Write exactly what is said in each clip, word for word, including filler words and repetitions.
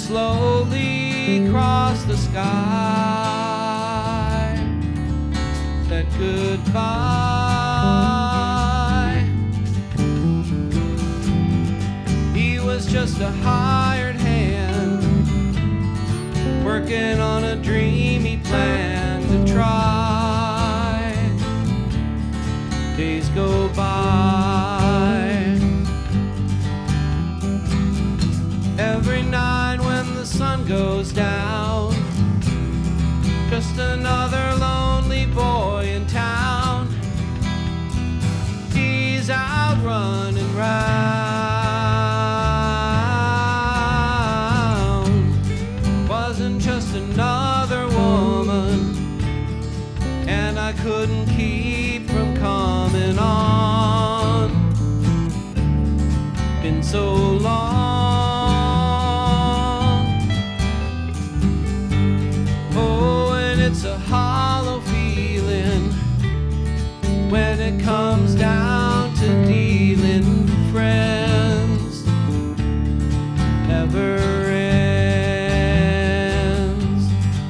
slowly cross the sky, said goodbye. He was just a hired hand, working on a dreamy plan to try. Days go by. Every night when the sun goes down, just another lonely boy in town. He's out running round. Wasn't just another woman, and I couldn't keep from coming on. Been so long. It's a hollow feeling when it comes down to dealing with friends. Never ends.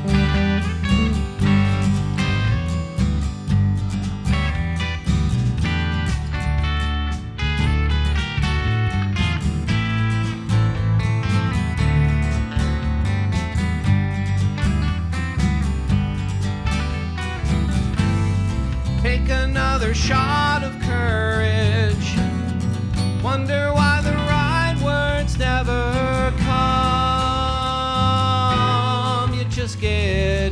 Take another shot of courage. Wonder why the right words never come. You just get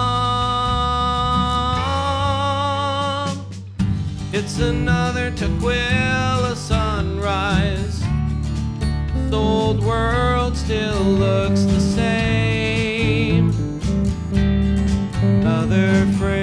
numb. It's another Tukwila sunrise. The old world still looks the same. Another phrase.